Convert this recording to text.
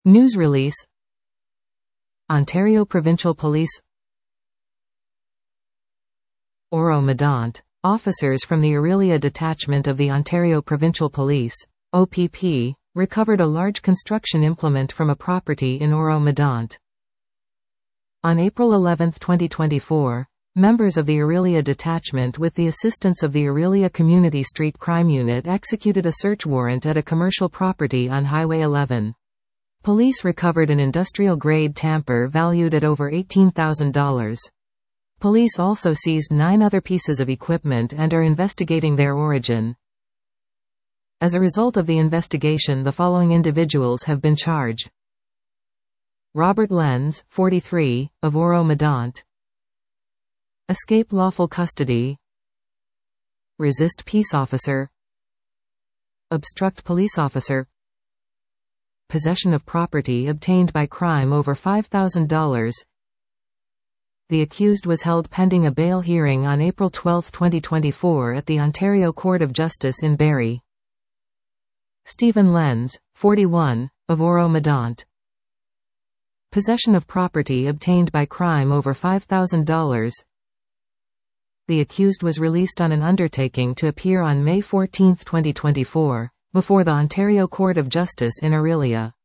News release. Ontario Provincial Police. Oro-Medonte. Officers from the Orillia Detachment of the Ontario Provincial Police, OPP, recovered a large construction implement from a property in Oro-Medonte. On April 11, 2024, members of the Orillia Detachment with the assistance of the Orillia Community Street Crime Unit executed a search warrant at a commercial property on Highway 11. Police recovered an industrial-grade tamper valued at over $18,000. Police also seized 9 other pieces of equipment and are investigating their origin. As a result of the investigation, the following individuals have been charged. Robert Lenz, 43, of Oro-Medonte. Escape lawful custody. Resist peace officer. Obstruct police officer. Possession of property obtained by crime over $5,000. The accused was held pending a bail hearing on April 12, 2024 at the Ontario Court of Justice in Barrie. Stephen Lenz, 41, of Oro-Medonte. Possession of property obtained by crime over $5,000. The accused was released on an undertaking to appear on May 14, 2024, before the Ontario Court of Justice in Orillia.